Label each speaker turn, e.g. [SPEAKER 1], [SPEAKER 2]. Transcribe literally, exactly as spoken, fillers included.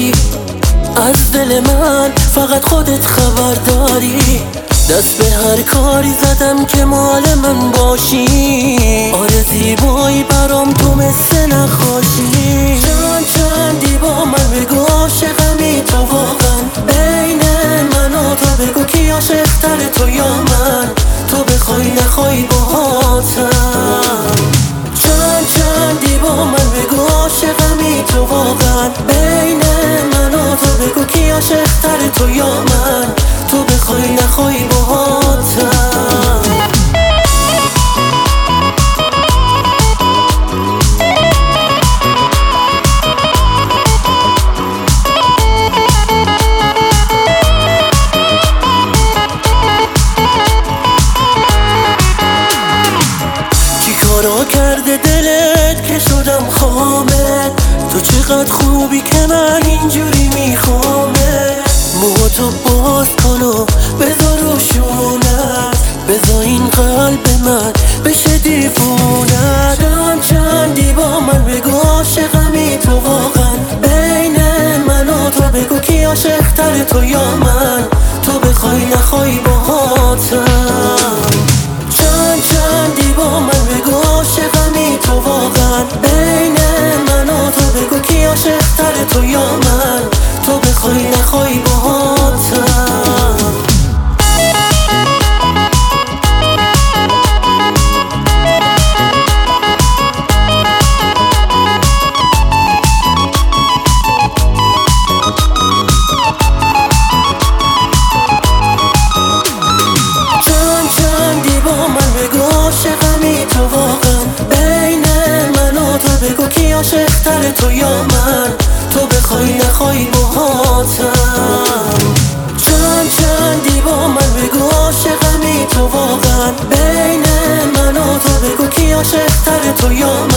[SPEAKER 1] داری، از دل من فقط خودت خبر داری. دست به هر کاری زدم که مال من باشی، آره زیبایی برام تو مثل نقاشی. چند چندی با من بگو عاشقمی تو واقعا، بین من و تو بگو کی عاشق‌تر تو یا من، تو بخوای نخوای باهاتم. چند چندی با من بگو عاشقمی تو واقعا، بین من و تو بگو کی عاشق‌تر تو یا من، تو بخوای نخوای باهاتم. کارا کرده دلت که شدم خامه، تو چقدر خوبی که من اینجوری میخوامه. موهاتو باز کن و بذار روشونت، بذار این قلب من بشه دیوونت. چند چندی با من بگو عاشقمی تو واقعا، بین من و تو بگو کی عاشق‌تر تو یا من، تو بخوای نخوای باهاتم. چند چندی با من بگو عاشقمی تو واقعا، بین من و تو بگو کی عاشق‌تر تو یا من، تو بخوای نخوای باهاتم. چند چندی با من بگو عاشقمی تو واقعا، بین من و تو بگو کی عاشق‌تر تو یا من، تو بخوای نخوای باهاتم. چند چندی با من بگو عاشقمی تو واقعا، بین من و تو بگو کی عاشق‌تر تو یا من.